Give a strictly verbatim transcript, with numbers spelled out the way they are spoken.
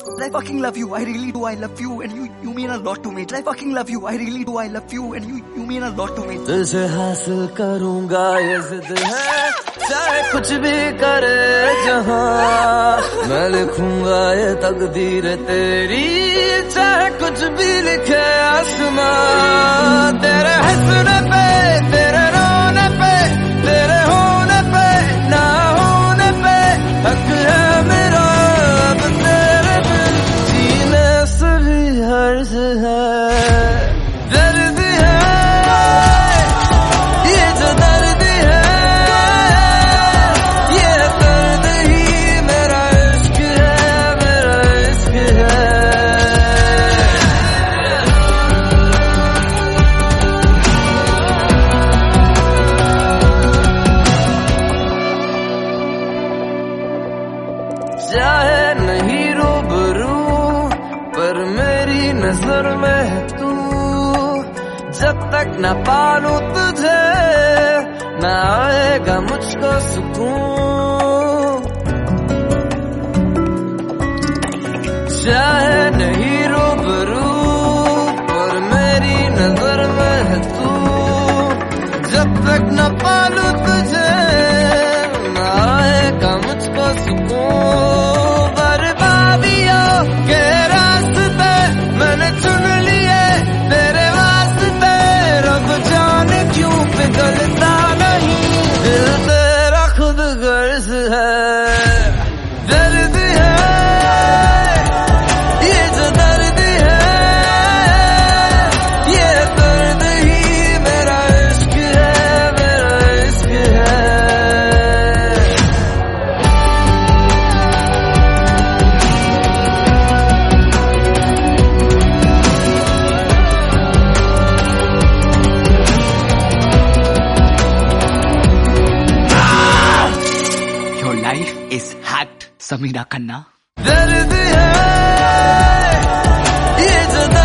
I fucking love you, I really do, I love you and you you mean a lot to me. I fucking love you, I really do, I love you and you you mean a lot to me. तुझे हासिल करूंगा ये जिद है, चाहे कुछ भी करे जहां, मैं लिखूंगा ये तकदीर तेरी, चाहे कुछ भी लिखे आसमां। तेरे हंसने पे, तेरे रोने पे, तेरे होने पे, ना होने पे हक है मेरा, अब तेरे बिन जीने से भी हर्ज है। दर्द है ये जो दर्द है, ये दर्द ही मेरा इश्क है, मेरा इश्क है। चाहे नहीं रूबरू पर मेरी नजर में है तू, जब तक न पालूं तुझे न आएगा मुझको सुकून। चाहे नहीं रूबरू पर मेरी नजर में है तू, जब तक न पालूं तुझे न आएगा मुझको सुकून। बर्बादियों के रास्ते मैंने चुन लिए तेरे वास्ते, रब जाने क्यों पिघलता नहीं दिल तेरा खुद गर्ज है। दर्द है ये जो दर्द है, ये दर्द ही मेरा इश्क है, मेरा इश्क है। Your life is hacked, Sameera Khanna. दर्द है ये जो